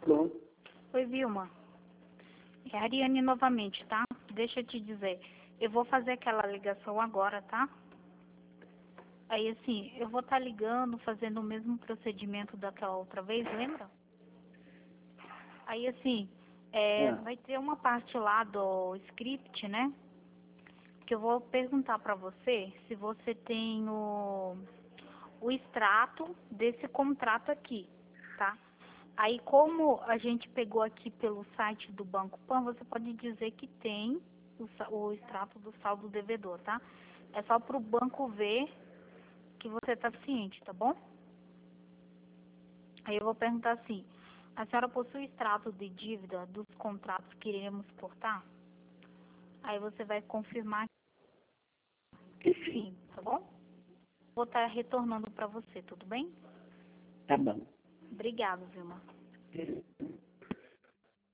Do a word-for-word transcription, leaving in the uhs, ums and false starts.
Bom, Oi, Vilma. É a Ariane novamente, tá? Deixa eu te dizer. Eu vou fazer aquela ligação agora, tá? Aí, assim, eu vou estar ligando, fazendo o mesmo procedimento daquela outra vez, lembra? Aí, assim, é, ah, vai ter uma parte lá do script, né? Que eu vou perguntar pra você se você tem o, o extrato desse contrato aqui, tá? Aí, como a gente pegou aqui pelo site do Banco Pan, você pode dizer que tem o, sa- o extrato do saldo devedor, tá? É só para o banco ver que você está ciente, tá bom? Aí eu vou perguntar assim, a senhora possui extrato de dívida dos contratos que iremos cortar? Aí você vai confirmar que sim, tá bom? Vou estar retornando para você, tudo bem? tá bom. Obrigada, Vilma.